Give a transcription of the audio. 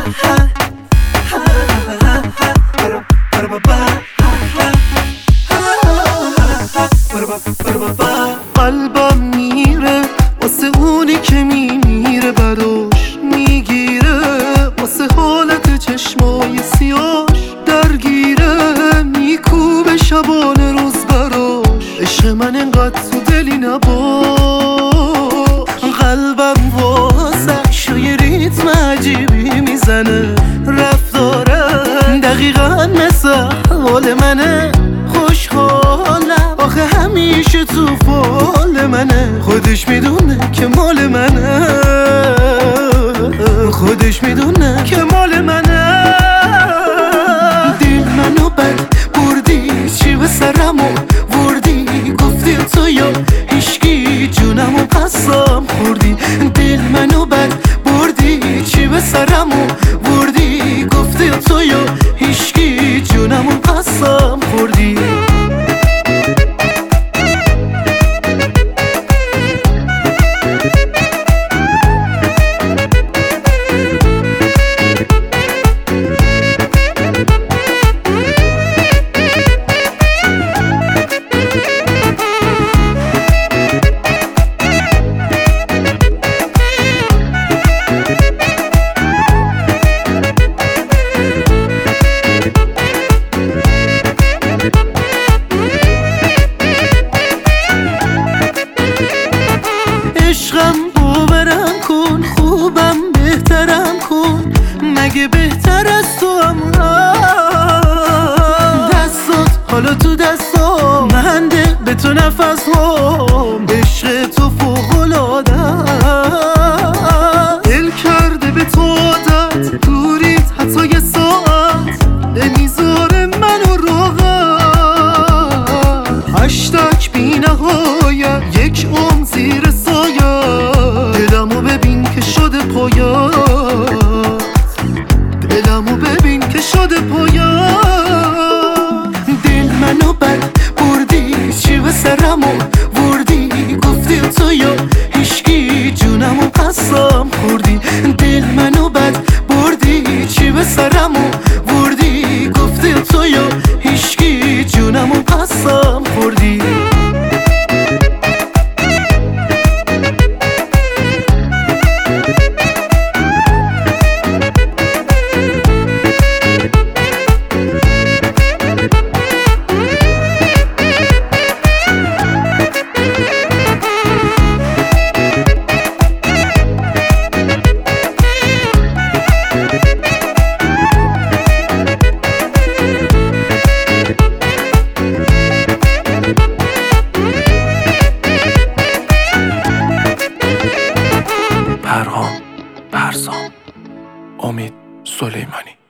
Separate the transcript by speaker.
Speaker 1: قلبم میره واسه اونی که میمیره براش، میگیره واسه حالت چشمای سیاش، درگیره میکوبه شبانه روز براش. عشق من انقدر تو دلی نباش، قلبم واسه یه ریتم عجیبی میزنه، رفتاره دقیقا مثل حال منه. خوشحالم آخه همیشه تو فال منه، خودش میدونه که مال منه، خودش میدونه که مال منه. دل منو بد بردی، چی به سرمو وردی، گفتی تو یا هیشکی جونمو قسم خوردی. دل منو بد بردی، چی به سرمو وردی، گفتی تو یا هیشکی جونمو قسم خوردی. عشقم باورم کن، خوبم بهترم کن، مگه بهتر از تو هم دستات حالا تو دستام، منده به تو نفس هم، عشق تو فوق‌العاده دل کرده به تو عادت، دوریت حتی یه ساعت نمیذاره منو راحت. هشتک بی نهایت یک زیر سایه، دلمو ببین که شده پایت، دلمو ببین که شده پایت. دل منو بد بردی، چی به سرمو وردی، گفتی تو یا هیشکی جونمو قسم خوردی. دل منو بد بردی، چی به سرمو وردی، گفتی تو یا هیشکی جونمو قسم خوردی.
Speaker 2: پرهام برزام، امید سلیمانی.